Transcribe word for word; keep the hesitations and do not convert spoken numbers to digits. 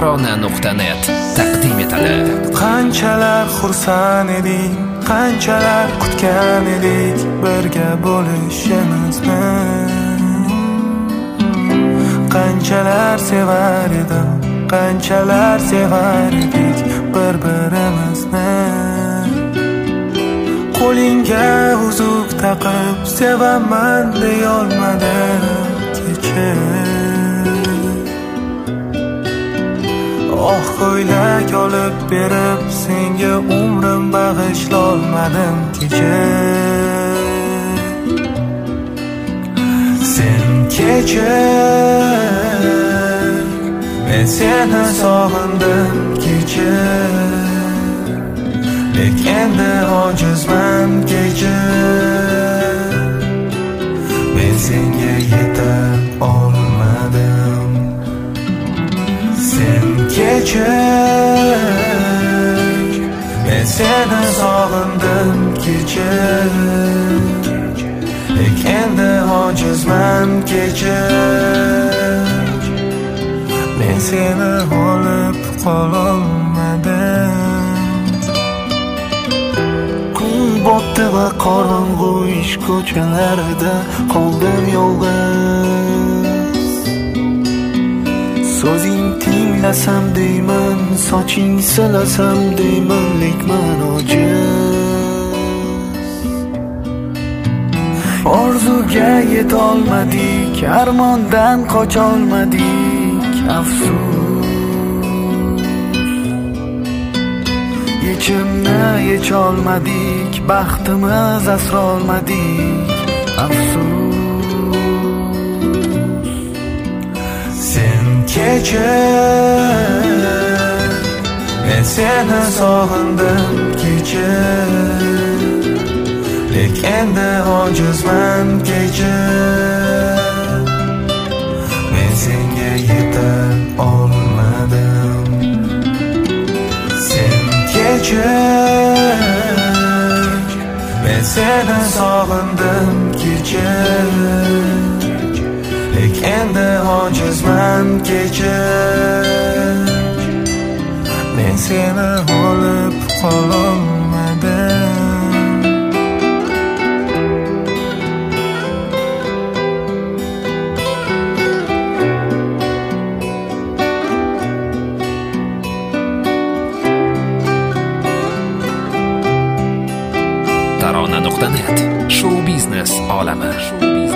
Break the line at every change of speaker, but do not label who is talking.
tarona nuqta net taqdim etadi.
Qanchalar xursand edik, qanchalar kutgan edik birga bo'lishimizni. Qanchalar sevar edim, qanchalar sevar edik bir-birimizni. Qo'lingga uzuk taqib sevaman deyolmadim kechir. Oh, ko'ylak olib berib senga umrim bag'ishlolmadim kechir. Sen kechir, men seni sog'indim kechir. Lek endi ojizman kechir. Men senga yeta olmadim. Sen kechir, men seni sog'indim kechir. Lek endi ojizman kechir. Men seni olib qololmadim. Botdi va qorong'u ish ko'chalarida qoldim yolg'iz. So'zing tinglasam deyman, soching silasam deyman, lek men ojiz. Orzuga yetolmadik, armondan qocholmadik, afsus. Yechimni yecholmadik, baxtimiz asrolmadik, afsus. Sen kechir, men seni sog'indim kechir. Lek endi ojizman kechir. Men senga yeta olmadim. Kechir, men seni sog'indim kechir. Lek endi ojizman kechir. Men seni olib qololmadim.
tarona nuqta net shou biznes olami.